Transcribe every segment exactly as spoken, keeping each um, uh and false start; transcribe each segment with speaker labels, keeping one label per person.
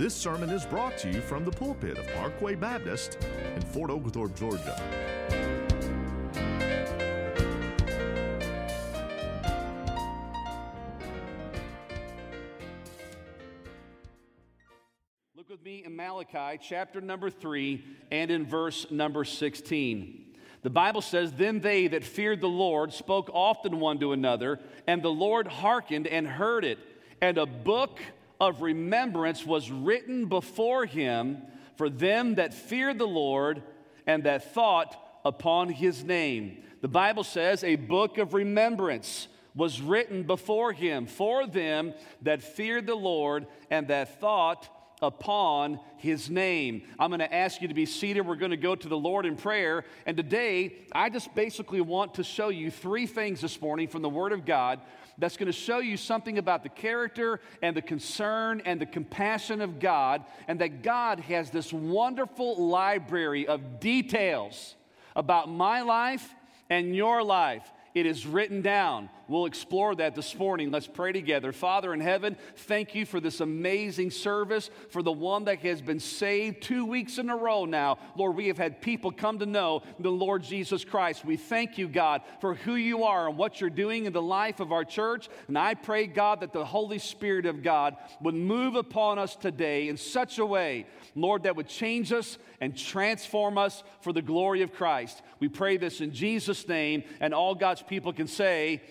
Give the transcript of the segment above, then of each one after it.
Speaker 1: This sermon is brought to you from the pulpit of Parkway Baptist in Fort Oglethorpe, Georgia.
Speaker 2: Look with me in Malachi chapter number three and in verse number sixteen. The Bible says, "Then they that feared the Lord spoke often one to another, and the Lord hearkened and heard it. And a book of remembrance was written before him for them that feared the Lord and that thought upon his name." The Bible says a book of remembrance was written before him for them that feared the Lord and that thought upon his name. I'm going to ask you to be seated. We're going to go to the Lord in prayer. And today, I just basically want to show you three things this morning from the Word of God that's going to show you something about the character and the concern and the compassion of God, and that God has this wonderful library of details about my life and your life. It is written down. We'll explore that this morning. Let's pray together. Father in heaven, thank you for this amazing service, for the one that has been saved two weeks in a row now. Lord, we have had people come to know the Lord Jesus Christ. We thank you, God, for who you are and what you're doing in the life of our church. And I pray, God, that the Holy Spirit of God would move upon us today in such a way, Lord, that would change us and transform us for the glory of Christ. We pray this in Jesus' name, and all God's people can say,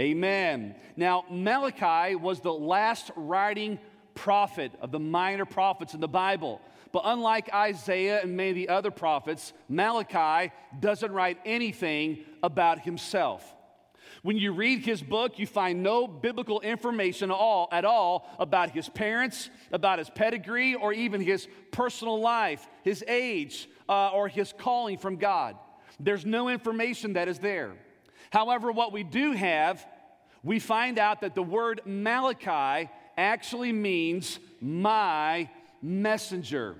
Speaker 2: amen. Now, Malachi was the last writing prophet of the minor prophets in the Bible. But unlike Isaiah and many of the other prophets, Malachi doesn't write anything about himself. When you read his book, you find no biblical information at all, at all about his parents, about his pedigree, or even his personal life, his age, uh, or his calling from God. There's no information that is there. However, what we do have, we find out that the word Malachi actually means my messenger.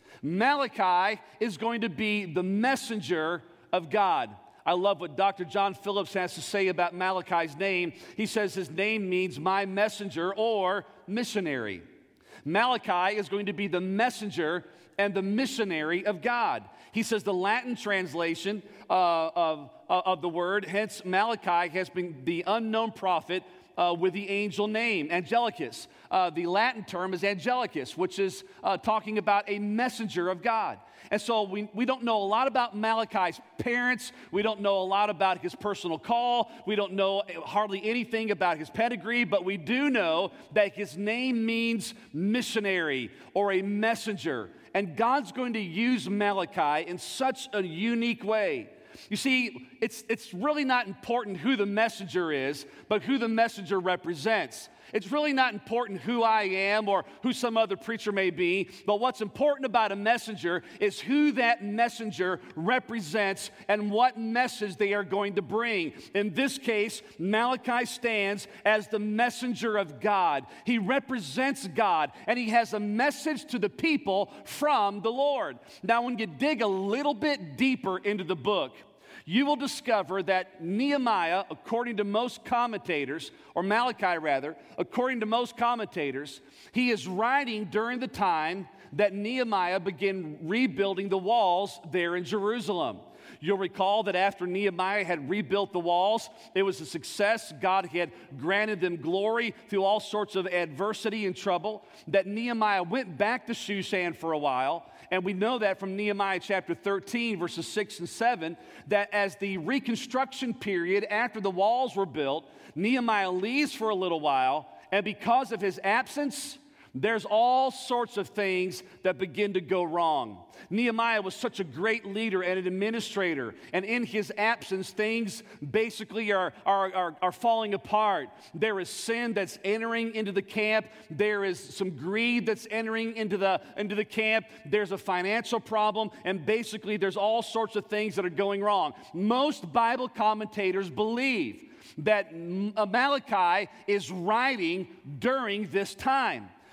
Speaker 2: Malachi is going to be the messenger of God. I love what Doctor John Phillips has to say about Malachi's name. He says his name means my messenger or missionary. Malachi is going to be the messenger and the missionary of God. He says the Latin translation uh, of, uh, of the word, hence Malachi has been the unknown prophet uh, with the angel name, Angelicus. Uh, the Latin term is Angelicus, which is uh, talking about a messenger of God. And so we, we don't know a lot about Malachi's parents. We don't know a lot about his personal call. We don't know hardly anything about his pedigree, but we do know that his name means missionary or a messenger. And God's going to use Malachi in such a unique way. You see, it's, it's really not important who the messenger is, but who the messenger represents. It's really not important who I am or who some other preacher may be, but what's important about a messenger is who that messenger represents and what message they are going to bring. In this case, Malachi stands as the messenger of God. He represents God, and he has a message to the people from the Lord. Now, when you dig a little bit deeper into the book, you will discover that Nehemiah, according to most commentators, or Malachi rather, according to most commentators, he is writing during the time that Nehemiah began rebuilding the walls there in Jerusalem. You'll recall that after Nehemiah had rebuilt the walls, it was a success. God had granted them glory through all sorts of adversity and trouble, that Nehemiah went back to Shushan for a while. And we know that from Nehemiah chapter thirteen, verses six and seven, that as the reconstruction period after the walls were built, Nehemiah leaves for a little while, and because of his absence, there's all sorts of things that begin to go wrong. Nehemiah was such a great leader and an administrator, and in his absence, things basically are, are, are, are falling apart. There is sin that's entering into the camp. There is some greed that's entering into the, into the camp. There's a financial problem, and basically there's all sorts of things that are going wrong. Most Bible commentators believe that Malachi is writing during this time.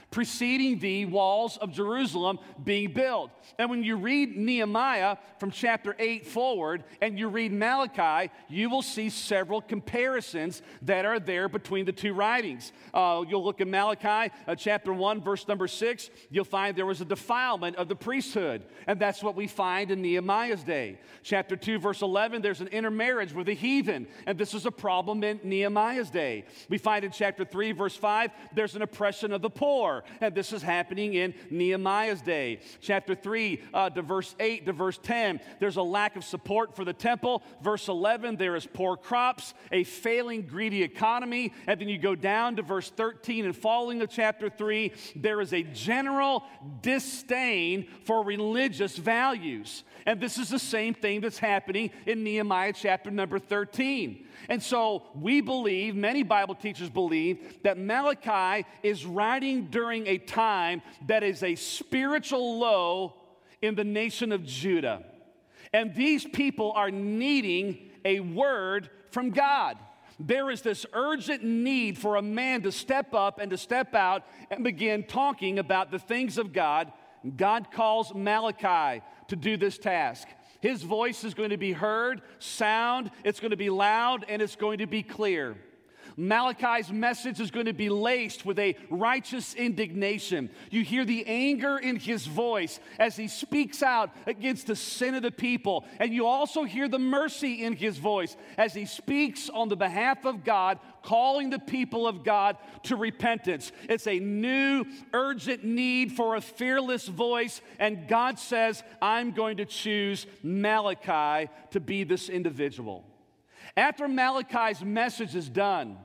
Speaker 2: preceding the walls of Jerusalem being built. And when you read Nehemiah from chapter eight forward and you read Malachi, you will see several comparisons that are there between the two writings. Uh, you'll look at Malachi uh, chapter one, verse number six. You'll find there was a defilement of the priesthood, and that's what we find in Nehemiah's day. Chapter two, verse eleven, there's an intermarriage with a heathen, and this is a problem in Nehemiah's day. We find in chapter three, verse five, there's an oppression of the poor, and this is happening in Nehemiah's day. Chapter three uh, to verse eight to verse ten, there's a lack of support for the temple. Verse eleven, there is poor crops, a failing, greedy economy. And then you go down to verse thirteen and following of chapter three, there is a general disdain for religious values. And this is the same thing that's happening in Nehemiah chapter number thirteen. And so we believe, many Bible teachers believe, that Malachi is writing during a time that is a spiritual low in the nation of Judah. And these people are needing a word from God. There is this urgent need for a man to step up and to step out and begin talking about the things of God. God calls Malachi to do this task. His voice is going to be heard, sound, it's going to be loud, and it's going to be clear. Malachi's message is going to be laced with a righteous indignation. You hear the anger in his voice as he speaks out against the sin of the people. And you also hear the mercy in his voice as he speaks on the behalf of God, calling the people of God to repentance. It's a new, urgent need for a fearless voice. And God says, I'm going to choose Malachi to be this individual. After Malachi's message is done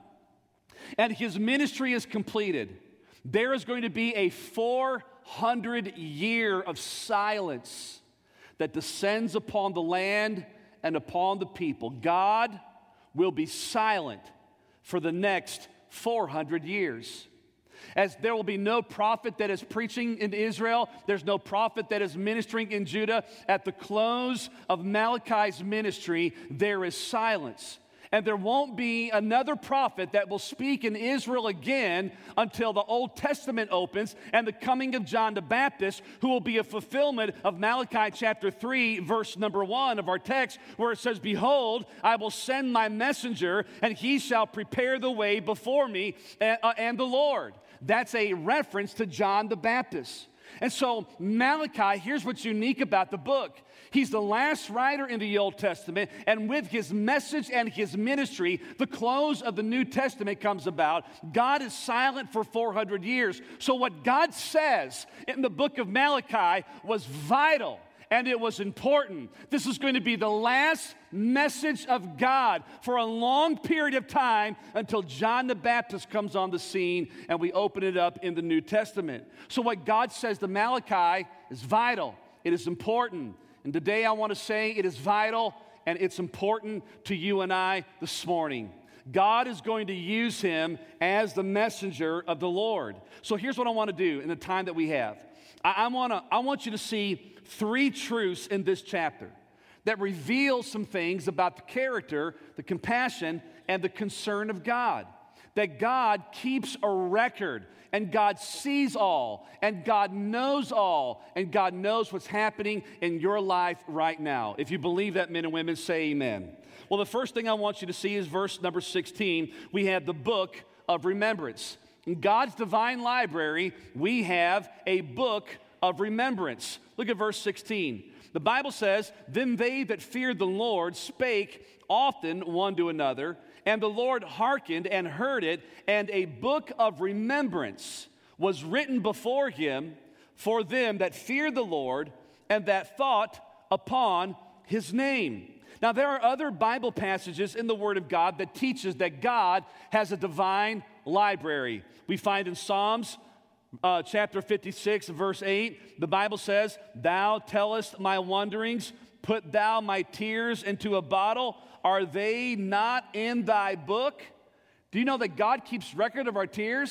Speaker 2: and his ministry is completed, there is going to be a four hundred year of silence that descends upon the land and upon the people. God will be silent for the next four hundred years. As there will be no prophet that is preaching in Israel, there's no prophet that is ministering in Judah. At the close of Malachi's ministry, there is silence. And there won't be another prophet that will speak in Israel again until the Old Testament opens and the coming of John the Baptist, who will be a fulfillment of Malachi chapter three, verse number one of our text, where it says, Behold, I will send my messenger, and he shall prepare the way before me and, uh, and the Lord. That's a reference to John the Baptist. And so Malachi, here's what's unique about the book. He's the last writer in the Old Testament, and with his message and his ministry, the close of the New Testament comes about. God is silent for four hundred years. So what God says in the book of Malachi was vital, and it was important. This is going to be the last message of God for a long period of time until John the Baptist comes on the scene and we open it up in the New Testament. So what God says to Malachi is vital. It is important. And today I want to say it is vital and it's important to you and I this morning. God is going to use him as the messenger of the Lord. So here's what I want to do in the time that we have. I, I, wanna, I want you to see three truths in this chapter that reveal some things about the character, the compassion, and the concern of God. That God keeps a record, and God sees all, and God knows all, and God knows what's happening in your life right now. If you believe that, men and women, say amen. Well, the first thing I want you to see is verse number sixteen. We have the book of remembrance. In God's divine library, we have a book of remembrance. Look at verse sixteen. The Bible says, Then they that feared the Lord spake often one to another, and the Lord hearkened and heard it, and a book of remembrance was written before him for them that feared the Lord and that thought upon his name. Now, there are other Bible passages in the Word of God that teaches that God has a divine library. We find in Psalms uh, chapter fifty-six, verse eight, the Bible says, Thou tellest my wanderings, put thou my tears into a bottle. Are they not in thy book? Do you know that God keeps record of our tears?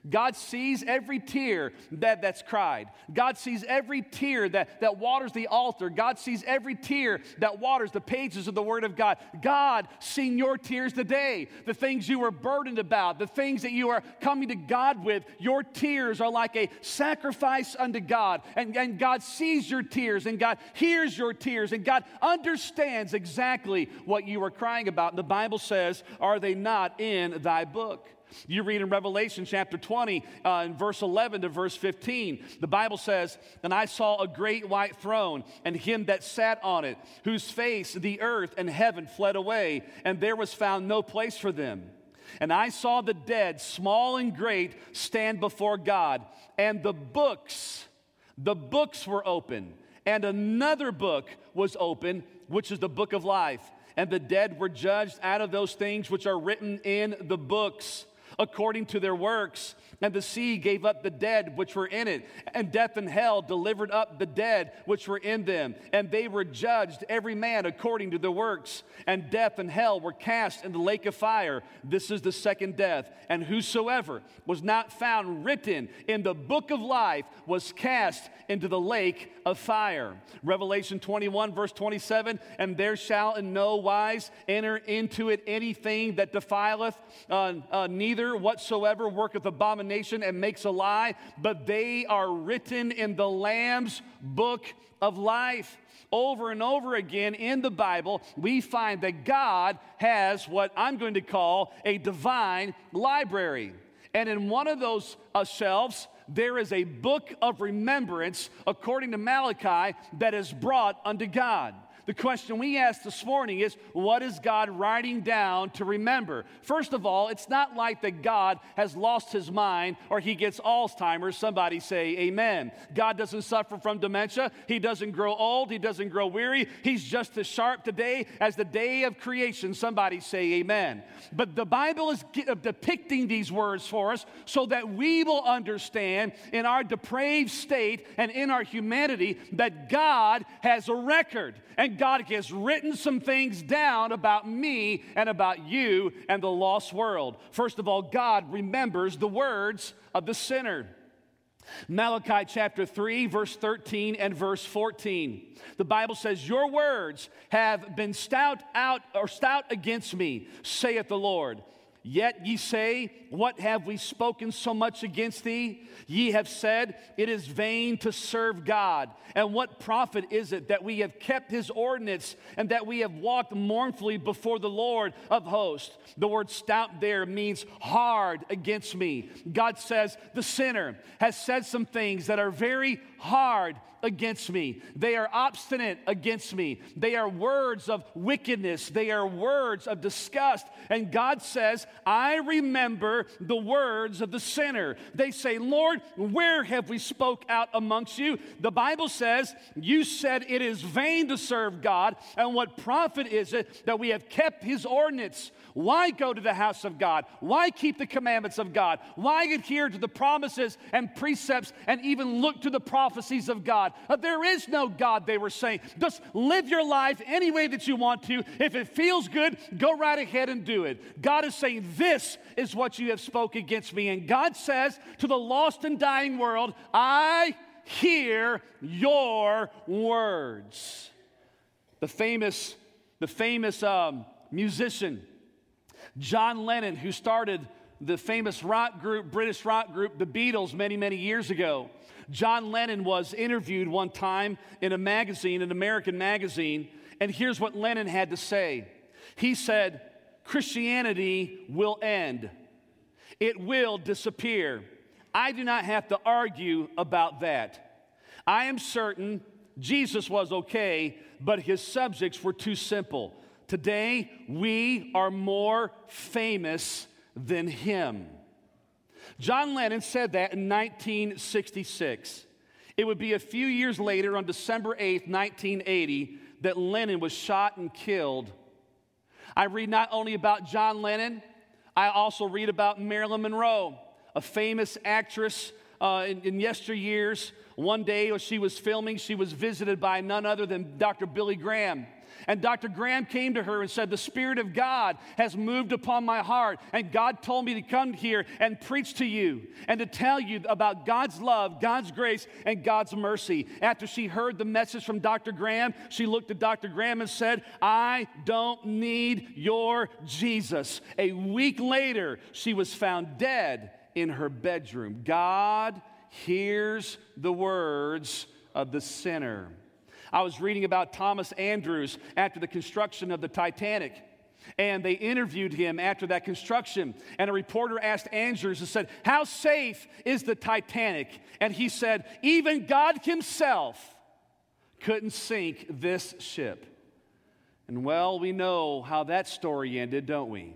Speaker 2: God sees every tear that, that's cried. God sees every tear that, that waters the altar. God sees every tear that waters the pages of the Word of God. God seeing your tears today, the things you were burdened about, the things that you are coming to God with. Your tears are like a sacrifice unto God. And, and God sees your tears, and God hears your tears, and God understands exactly what you are crying about. And the Bible says, are they not in thy book? You read in Revelation chapter twenty, uh, in verse eleven to verse fifteen, the Bible says, and I saw a great white throne, and him that sat on it, whose face the earth and heaven fled away, and there was found no place for them. And I saw the dead, small and great, stand before God, and the books, the books were open, and another book was open, which is the book of life. And the dead were judged out of those things which are written in the books, according to their works. And the sea gave up the dead which were in it, and death and hell delivered up the dead which were in them. And they were judged, every man according to their works. And death and hell were cast in the lake of fire. This is the second death. And whosoever was not found written in the book of life was cast into the lake of fire. Revelation twenty-one, verse twenty-seven, and there shall in no wise enter into it anything that defileth, uh, uh, neither whatsoever worketh abomination and makes a lie, but they are written in the Lamb's book of life. Over and over again in the Bible, we find that God has what I'm going to call a divine library. And in one of those uh, shelves, there is a book of remembrance, according to Malachi, that is brought unto God. The question we asked this morning is, what is God writing down to remember? First of all, it's not like that God has lost his mind or he gets Alzheimer's. Somebody say amen. God doesn't suffer from dementia. He doesn't grow old. He doesn't grow weary. He's just as sharp today as the day of creation. Somebody say amen. But the Bible is depicting these words for us so that we will understand in our depraved state and in our humanity that God has a record. And God has written some things down about me and about you and the lost world. First of all, God remembers the words of the sinner. Malachi chapter three, verse thirteen and verse fourteen. The Bible says, your words have been stout out or stout against me, saith the Lord. Yet ye say, what have we spoken so much against thee? Ye have said, it is vain to serve God. And what profit is it that we have kept his ordinance and that we have walked mournfully before the Lord of hosts? The word stout there means hard against me. God says the sinner has said some things that are very hard against me. They are obstinate against me. They are words of wickedness. They are words of disgust. And God says, I remember the words of the sinner. They say, Lord, where have we spoke out amongst you? The Bible says, you said it is vain to serve God, and what profit is it that we have kept his ordinance? Why go to the house of God? Why keep the commandments of God? Why adhere to the promises and precepts and even look to the prophecies of God? Uh, there is no God, they were saying. Just live your life any way that you want to. If it feels good, go right ahead and do it. God is saying, this is what you have spoke against me. And God says to the lost and dying world, I hear your words. The famous, the famous um, musician, John Lennon, who started the famous rock group, British rock group, the Beatles, many, many years ago. John Lennon was interviewed one time in a magazine, an American magazine, and here's what Lennon had to say. He said, Christianity will end. It will disappear. I do not have to argue about that. I am certain Jesus was okay, but his subjects were too simple. Today, we are more famous than him. John Lennon said that in nineteen sixty-six. It would be a few years later, on December eighth, nineteen eighty, that Lennon was shot and killed. I read not only about John Lennon, I also read about Marilyn Monroe, a famous actress uh, in, in yesteryears, one day as she was filming, she was visited by none other than Doctor Billy Graham. And Doctor Graham came to her and said, the Spirit of God has moved upon my heart, and God told me to come here and preach to you and to tell you about God's love, God's grace, and God's mercy. After she heard the message from Doctor Graham, she looked at Doctor Graham and said, I don't need your Jesus. A week later, she was found dead in her bedroom. God hears the words of the sinner. I was reading about Thomas Andrews after the construction of the Titanic, and they interviewed him after that construction, and a reporter asked Andrews and said, how safe is the Titanic? And he said, even God himself couldn't sink this ship. And well, we know how that story ended, don't we?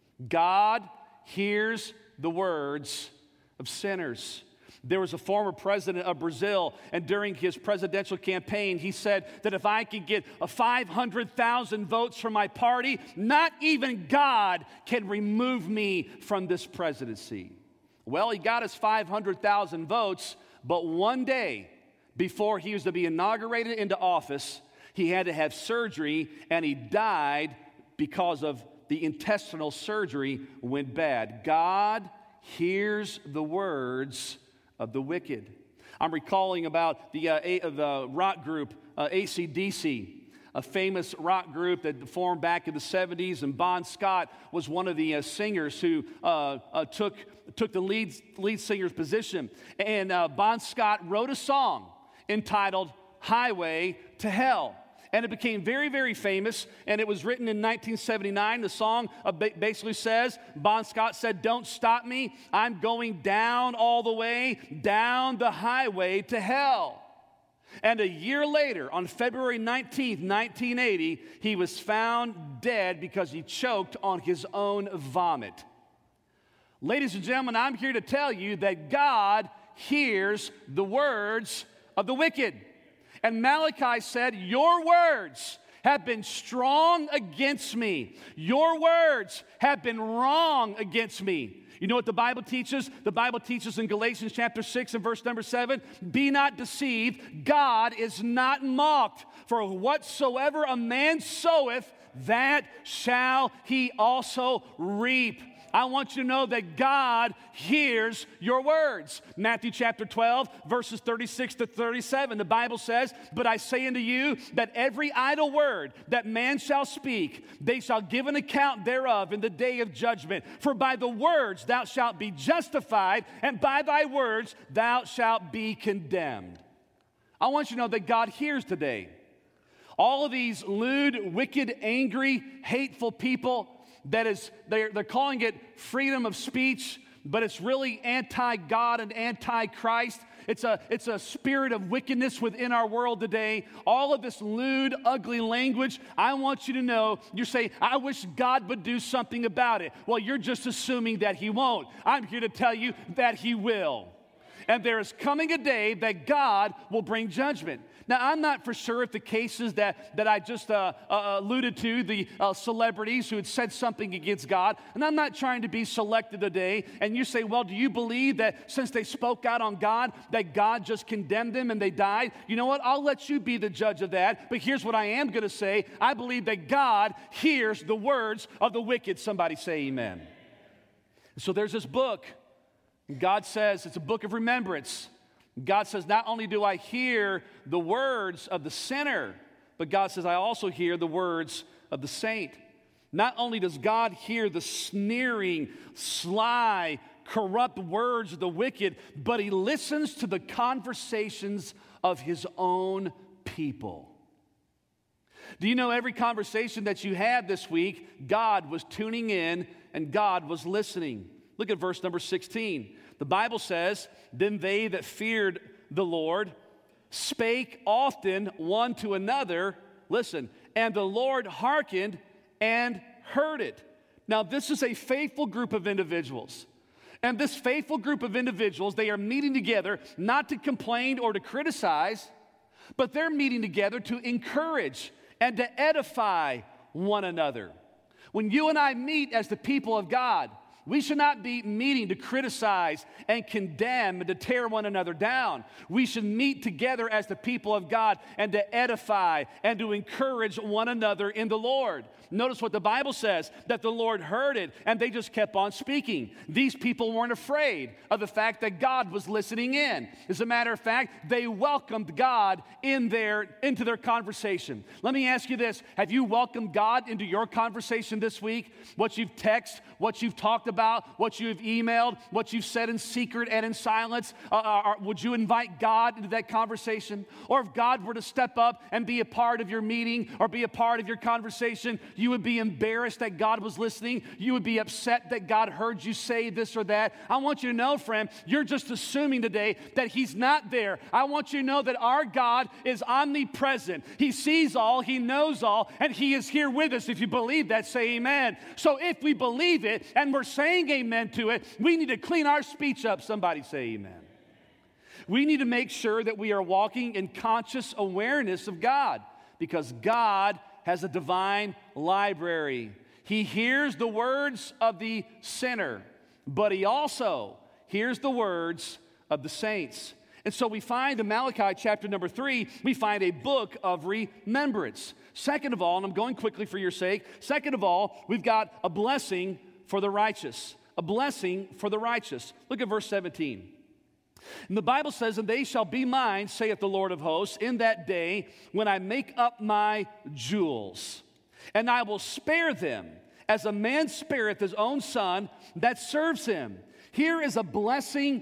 Speaker 2: God hears the words of sinners. There was a former president of Brazil, and during his presidential campaign, he said that if I could get a five hundred thousand votes from my party, not even God can remove me from this presidency. Well, he got his five hundred thousand votes, but one day before he was to be inaugurated into office, he had to have surgery, and he died because of the intestinal surgery went bad. God hears the words of the wicked. I'm recalling about the, uh, a, the rock group uh, A C D C, a famous rock group that formed back in the seventies, and Bon Scott was one of the uh, singers who uh, uh, took, took the lead, lead singer's position. And uh, Bon Scott wrote a song entitled Highway to Hell. And it became very, very famous, and it was written in nineteen seventy-nine. The song basically says, Bon Scott said, don't stop me. I'm going down all the way, down the highway to hell. And a year later, on February nineteenth, nineteen eighty, he was found dead because he choked on his own vomit. Ladies and gentlemen, I'm here to tell you that God hears the words of the wicked. And Malachi said, your words have been strong against me. Your words have been wrong against me. You know what the Bible teaches? The Bible teaches in Galatians chapter six and verse number seven, be not deceived, God is not mocked. For whatsoever a man soweth, that shall he also reap. I want you to know that God hears your words. Matthew chapter twelve, verses thirty-six to thirty-seven, the Bible says, but I say unto you that every idle word that man shall speak, they shall give an account thereof in the day of judgment. For by the words thou shalt be justified, and by thy words thou shalt be condemned. I want you to know that God hears today. All of these lewd, wicked, angry, hateful people, that is, they're, they're calling it freedom of speech, but it's really anti-God and anti-Christ. It's a, it's a spirit of wickedness within our world today. All of this lewd, ugly language, I want you to know, you say, I wish God would do something about it. Well, you're just assuming that He won't. I'm here to tell you that He will. And there is coming a day that God will bring judgment. Now, I'm not for sure if the cases that, that I just uh, uh, alluded to, the uh, celebrities who had said something against God, and I'm not trying to be selective today, and you say, well, do you believe that since they spoke out on God, that God just condemned them and they died? You know what? I'll let you be the judge of that, but here's what I am going to say. I believe that God hears the words of the wicked. Somebody say amen. So there's this book. God says it's a book of remembrance. God says, not only do I hear the words of the sinner, but God says, I also hear the words of the saint. Not only does God hear the sneering, sly, corrupt words of the wicked, but He listens to the conversations of His own people. Do you know every conversation that you had this week, God was tuning in and God was listening? Look at verse number sixteen. The Bible says, then they that feared the Lord spake often one to another, listen, and the Lord hearkened and heard it. Now, this is a faithful group of individuals. And this faithful group of individuals, they are meeting together not to complain or to criticize, but they're meeting together to encourage and to edify one another. When you and I meet as the people of God, We should not be meeting to criticize and condemn and to tear one another down. We should meet together as the people of God and to edify and to encourage one another in the Lord. Notice what the Bible says, that the Lord heard it and they just kept on speaking. These people weren't afraid of the fact that God was listening in. As a matter of fact, they welcomed God in their, into their conversation. Let me ask you this. Have you welcomed God into your conversation this week? What you've texted, what you've talked about, what you've emailed, what you've said in secret and in silence? Uh, uh, would you invite God into that conversation? Or if God were to step up and be a part of your meeting or be a part of your conversation, you would be embarrassed that God was listening. You would be upset that God heard you say this or that. I want you to know, friend, you're just assuming today that He's not there. I want you to know that our God is omnipresent. He sees all, He knows all, and He is here with us. If you believe that, say amen. So if we believe it and we're saying amen to it, we need to clean our speech up. Somebody say amen. We need to make sure that we are walking in conscious awareness of God, because God has a divine library. He hears the words of the sinner, but He also hears the words of the saints. And so we find in Malachi chapter number three, we find a book of remembrance. Second of all, and I'm going quickly for your sake, second of all, we've got a blessing for the righteous. A blessing for the righteous. Look at verse seventeen. And the Bible says, and they shall be mine, saith the Lord of hosts, in that day when I make up my jewels. And I will spare them, as a man spareth his own son that serves him. Here is a blessing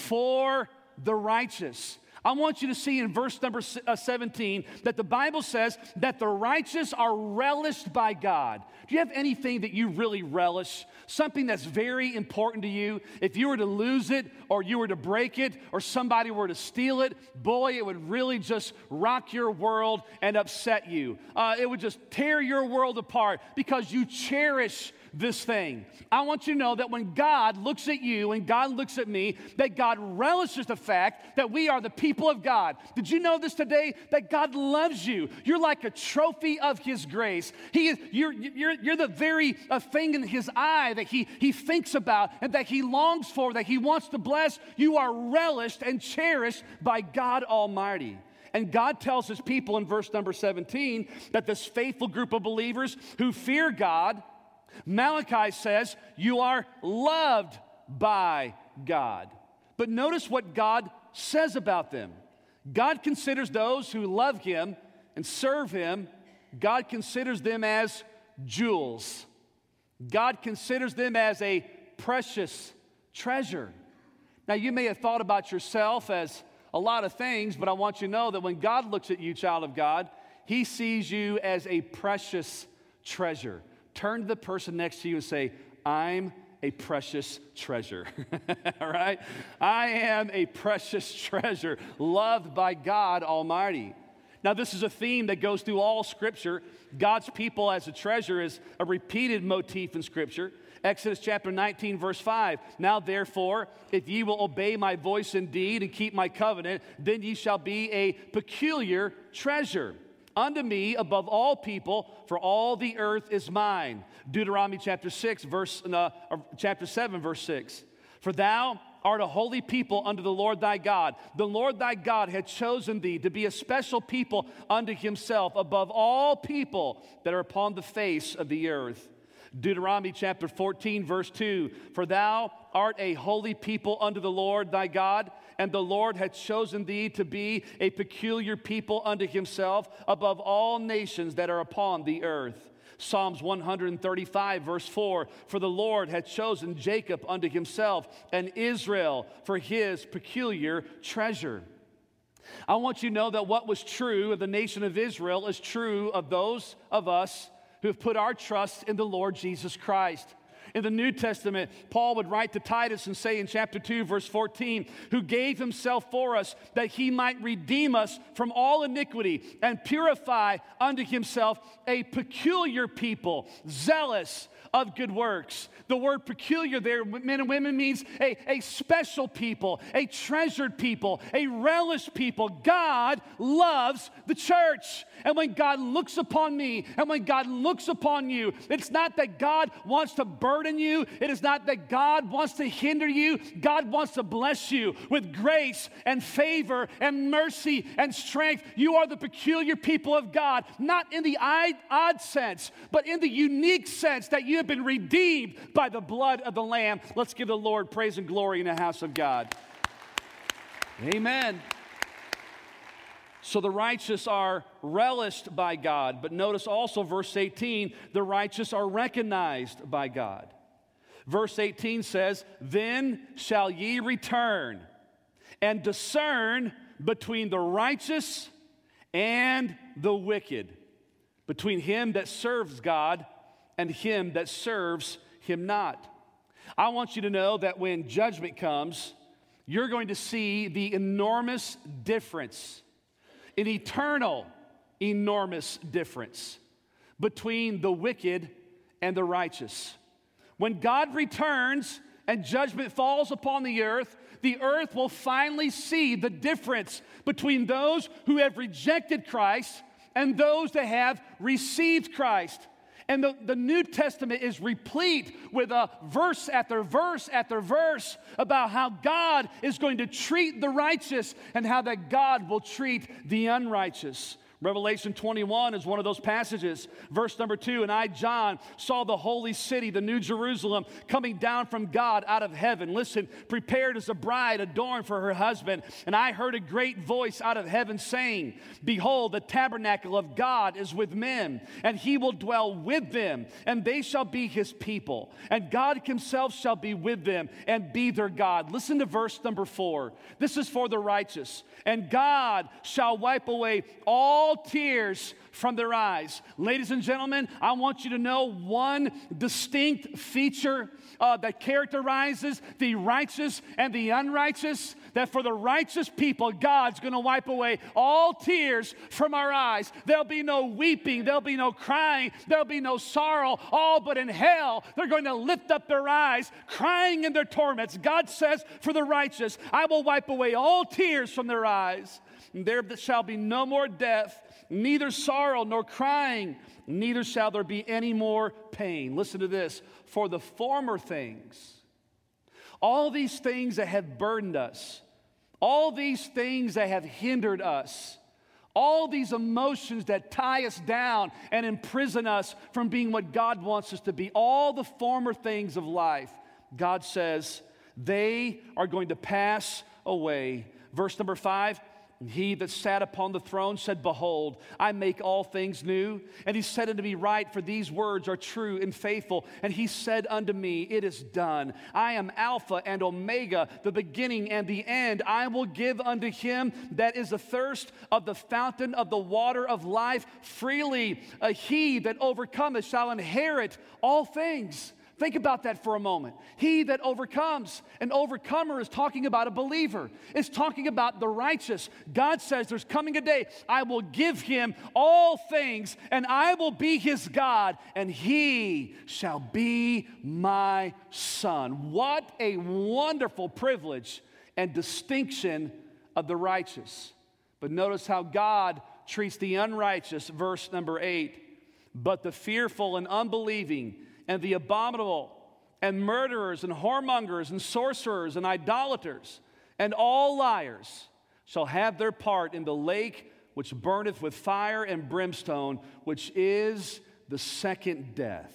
Speaker 2: for the righteous. I want you to see in verse number seventeen that the Bible says that the righteous are relished by God. Do you have anything that you really relish? Something that's very important to you? If you were to lose it, or you were to break it, or somebody were to steal it, boy, it would really just rock your world and upset you. Uh, it would just tear your world apart because you cherish this thing. I want you to know that when God looks at you and God looks at me, that God relishes the fact that we are the people of God. Did you know this today? That God loves you. You're like a trophy of His grace. He is, you're, you're, you're the very uh, thing in His eye that he, he thinks about and that He longs for, that He wants to bless. You are relished and cherished by God Almighty. And God tells His people in verse number seventeen that this faithful group of believers who fear God, Malachi says, you are loved by God. But notice what God says about them. God considers those who love Him and serve Him, God considers them as jewels. God considers them as a precious treasure. Now, you may have thought about yourself as a lot of things, but I want you to know that when God looks at you, child of God, He sees you as a precious treasure. Turn to the person next to you and say, I'm a precious treasure. All right? I am a precious treasure, loved by God Almighty. Now, this is a theme that goes through all Scripture. God's people as a treasure is a repeated motif in Scripture. Exodus chapter nineteen, verse five. Now, therefore, if ye will obey my voice indeed and keep my covenant, then ye shall be a peculiar treasure unto me above all people, for all the earth is mine. Deuteronomy chapter six, verse uh, chapter seven, verse six. For thou art a holy people unto the Lord thy God. The Lord thy God had chosen thee to be a special people unto Himself above all people that are upon the face of the earth. Deuteronomy chapter fourteen, verse two. For thou art a holy people unto the Lord thy God, and the Lord hath chosen thee to be a peculiar people unto Himself above all nations that are upon the earth. Psalms one thirty-five, verse four. For the Lord hath chosen Jacob unto Himself, and Israel for His peculiar treasure. I want you to know that what was true of the nation of Israel is true of those of us who have put our trust in the Lord Jesus Christ. In the New Testament, Paul would write to Titus and say in chapter two, verse fourteen, who gave Himself for us that He might redeem us from all iniquity and purify unto Himself a peculiar people, zealous of good works. The word peculiar there, men and women, means a, a special people, a treasured people, a relished people. God loves the church. And when God looks upon me, and when God looks upon you, it's not that God wants to burden you. It is not that God wants to hinder you. God wants to bless you with grace and favor and mercy and strength. You are the peculiar people of God, not in the odd sense, but in the unique sense that you have been redeemed by the blood of the Lamb. Let's give the Lord praise and glory in the house of God. Amen. So the righteous are relished by God. But notice also verse eighteen, the righteous are recognized by God. Verse eighteen says, then shall ye return and discern between the righteous and the wicked, between him that serves God and him that serves him not. I want you to know that when judgment comes, you're going to see the enormous difference, an eternal, enormous difference between the wicked and the righteous. When God returns and judgment falls upon the earth, the earth will finally see the difference between those who have rejected Christ and those that have received Christ. And the, the New Testament is replete with a verse after verse after verse about how God is going to treat the righteous and how that God will treat the unrighteous. Revelation twenty-one is one of those passages. Verse number two, and I, John, saw the holy city, the New Jerusalem, coming down from God out of heaven. Listen, prepared as a bride adorned for her husband. And I heard a great voice out of heaven saying, behold, the tabernacle of God is with men, and he will dwell with them, and they shall be his people. And God himself shall be with them and be their God. Listen to verse number four. This is for the righteous. And God shall wipe away all tears from their eyes. Ladies and gentlemen, I want you to know one distinct feature uh, that characterizes the righteous and the unrighteous, that for the righteous people, God's going to wipe away all tears from our eyes. There'll be no weeping, there'll be no crying, there'll be no sorrow, all but in hell, they're going to lift up their eyes, crying in their torments. God says, for the righteous, I will wipe away all tears from their eyes. And there shall be no more death, neither sorrow nor crying, neither shall there be any more pain. Listen to this. For the former things, all these things that have burdened us, all these things that have hindered us, all these emotions that tie us down and imprison us from being what God wants us to be, all the former things of life, God says, they are going to pass away. Verse number five, and he that sat upon the throne said, behold, I make all things new. And he said unto me, write, for these words are true and faithful. And he said unto me, it is done. I am Alpha and Omega, the beginning and the end. I will give unto him that is athirst of the fountain of the water of life freely. Uh, he that overcometh shall inherit all things. Think about that for a moment. He that overcomes, an overcomer is talking about a believer. It's talking about the righteous. God says there's coming a day, I will give him all things, and I will be his God, and he shall be my son. What a wonderful privilege and distinction of the righteous. But notice how God treats the unrighteous, verse number eight. But the fearful and unbelieving and the abominable, and murderers, and whoremongers, and sorcerers, and idolaters, and all liars shall have their part in the lake which burneth with fire and brimstone, which is the second death.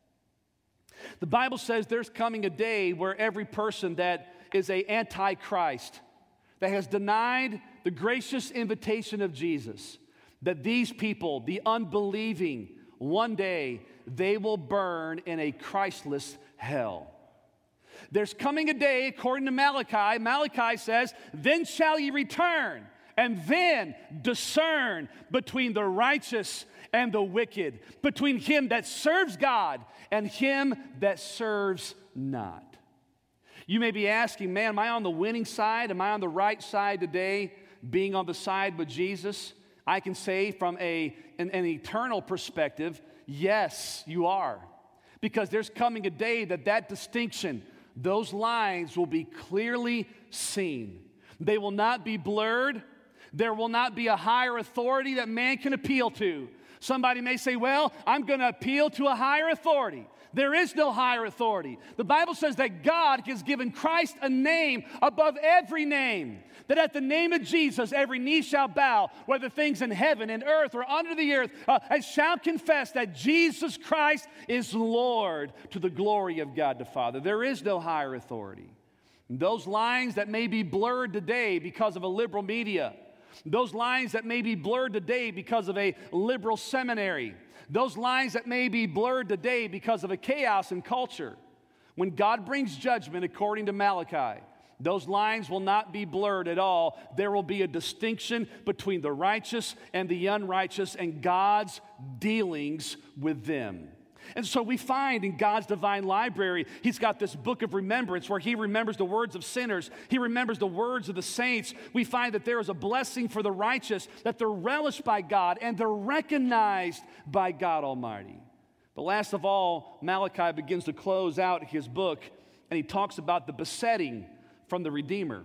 Speaker 2: The Bible says there's coming a day where every person that is an antichrist, that has denied the gracious invitation of Jesus, that these people, the unbelieving, one day they will burn in a Christless hell. There's coming a day, according to Malachi, Malachi says, then shall ye return, and then discern between the righteous and the wicked, between him that serves God and him that serves not. You may be asking, man, am I on the winning side? Am I on the right side today, being on the side with Jesus? I can say from a, an, an eternal perspective, yes, you are. Because there's coming a day that that distinction, those lines will be clearly seen. They will not be blurred. There will not be a higher authority that man can appeal to. Somebody may say, well, I'm going to appeal to a higher authority. There is no higher authority. The Bible says that God has given Christ a name above every name. That at the name of Jesus, every knee shall bow, whether things in heaven and earth or under the earth, uh, and shall confess that Jesus Christ is Lord, to the glory of God the Father. There is no higher authority. Those lines that may be blurred today because of a liberal media, those lines that may be blurred today because of a liberal seminary, those lines that may be blurred today because of a chaos in culture, when God brings judgment according to Malachi, those lines will not be blurred at all. There will be a distinction between the righteous and the unrighteous and God's dealings with them. And so we find in God's divine library, He's got this book of remembrance where He remembers the words of sinners. He remembers the words of the saints. We find that there is a blessing for the righteous, that they're relished by God and they're recognized by God Almighty. But last of all, Malachi begins to close out his book, and he talks about the besetting from the Redeemer.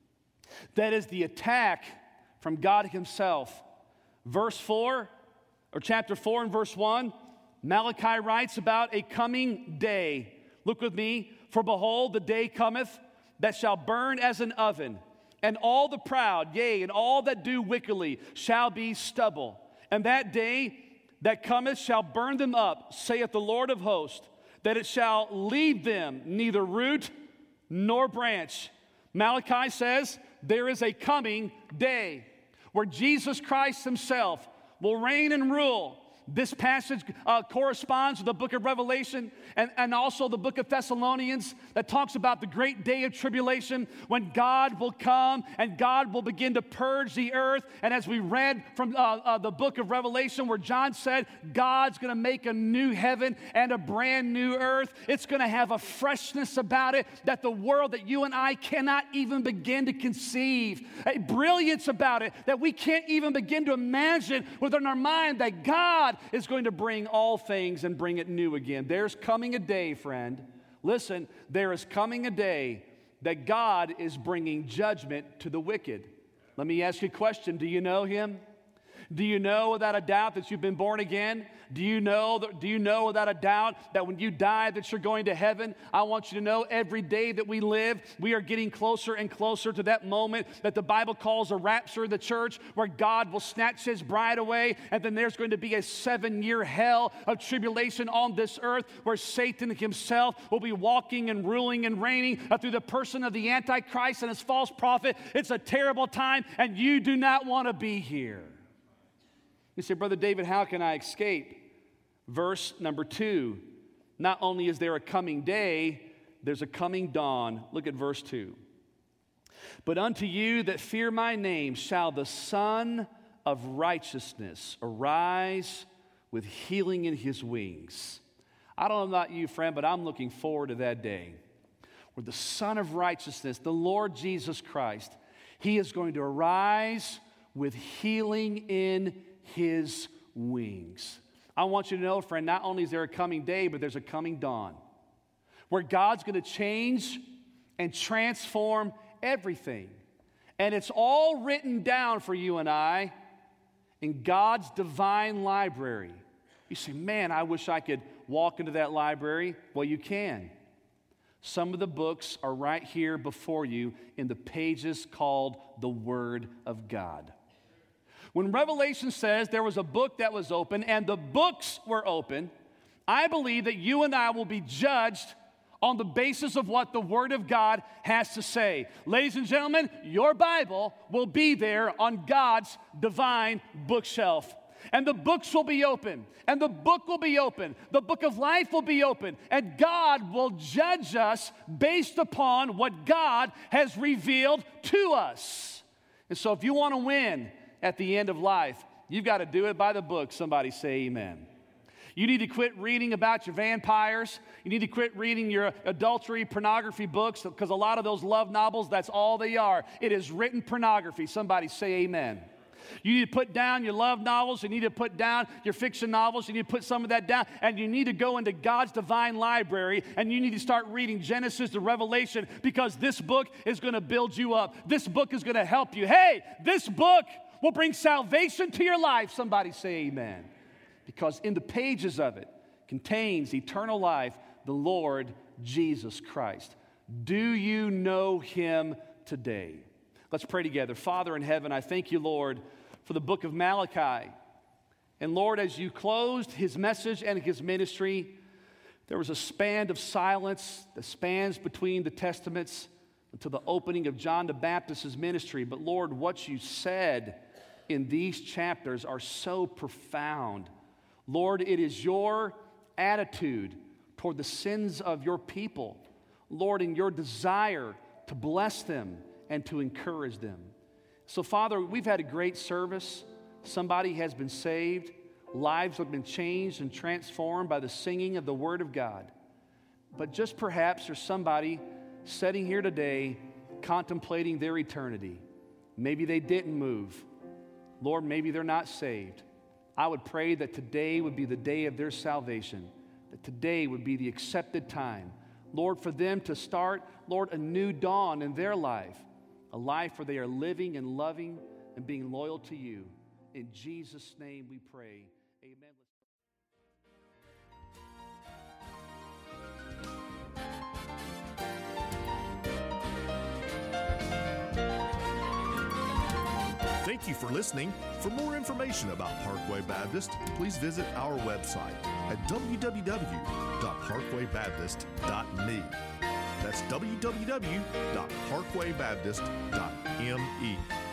Speaker 2: That is the attack from God Himself. Verse four, or chapter four and verse one, Malachi writes about a coming day. Look with me. For behold, the day cometh that shall burn as an oven, and all the proud, yea, and all that do wickedly shall be stubble. And that day that cometh shall burn them up, saith the Lord of hosts, that it shall leave them neither root nor branch. Malachi says there is a coming day where Jesus Christ Himself will reign and rule. This passage uh, corresponds with the book of Revelation and, and also the book of Thessalonians that talks about the great day of tribulation when God will come and God will begin to purge the earth. And as we read from uh, uh, the book of Revelation where John said God's going to make a new heaven and a brand new earth, it's going to have a freshness about it that the world that you and I cannot even begin to conceive, a brilliance about it that we can't even begin to imagine within our mind, that God is going to bring all things and bring it new again. There's coming a day, friend. Listen, there is coming a day that God is bringing judgment to the wicked. Let me ask you a question. Do you know Him? Do you know without a doubt that you've been born again? Do you know that, do you know without a doubt that when you die that you're going to heaven? I want you to know every day that we live, we are getting closer and closer to that moment that the Bible calls a rapture of the church, where God will snatch His bride away, and then there's going to be a seven-year hell of tribulation on this earth where Satan himself will be walking and ruling and reigning through the person of the Antichrist and his false prophet. It's a terrible time, and you do not want to be here. You say, Brother David, how can I escape? Verse number two, not only is there a coming day, there's a coming dawn. Look at verse two. But unto you that fear my name shall the Son of Righteousness arise with healing in His wings. I don't know about you, friend, but I'm looking forward to that day where the Son of Righteousness, the Lord Jesus Christ, He is going to arise with healing in His wings. I want you to know, friend, not only is there a coming day, but there's a coming dawn where God's going to change and transform everything. And it's all written down for you and I in God's divine library. You say, man, I wish I could walk into that library. Well, you can. Some of the books are right here before you in the pages called the Word of God. When Revelation says there was a book that was open and the books were open, I believe that you and I will be judged on the basis of what the Word of God has to say. Ladies and gentlemen, your Bible will be there on God's divine bookshelf. And the books will be open, and the book will be open. The book of life will be open, and God will judge us based upon what God has revealed to us. And so if you want to win at the end of life, you've got to do it by the book. Somebody say amen. You need to quit reading about your vampires. You need to quit reading your adultery, pornography books, because a lot of those love novels, that's all they are. It is written pornography. Somebody say amen. You need to put down your love novels. You need to put down your fiction novels. You need to put some of that down. And you need to go into God's divine library, and you need to start reading Genesis to Revelation, because this book is going to build you up. This book is going to help you. Hey, this book will bring salvation to your life. Somebody say amen. Because in the pages of it contains eternal life, the Lord Jesus Christ. Do you know him today? Let's pray together. Father in heaven, I thank you, Lord, for the book of Malachi. And Lord, as you closed his message and his ministry, there was a span of silence that spans between the testaments until the opening of John the Baptist's ministry. But Lord, what you said in these chapters are so profound. Lord, it is your attitude toward the sins of your people, Lord, in your desire to bless them and to encourage them. So, Father, we've had a great service. Somebody has been saved. Lives have been changed and transformed by the singing of the Word of God. But just perhaps there's somebody sitting here today contemplating their eternity. Maybe they didn't move. Lord, maybe they're not saved. I would pray that today would be the day of their salvation, that today would be the accepted time, Lord, for them to start, Lord, a new dawn in their life, a life where they are living and loving and being loyal to you. In Jesus' name we pray. Amen.
Speaker 1: Thank you for listening. For more information about Parkway Baptist, please visit our website at w w w dot parkway baptist dot m e. That's w w w dot parkway baptist dot m e.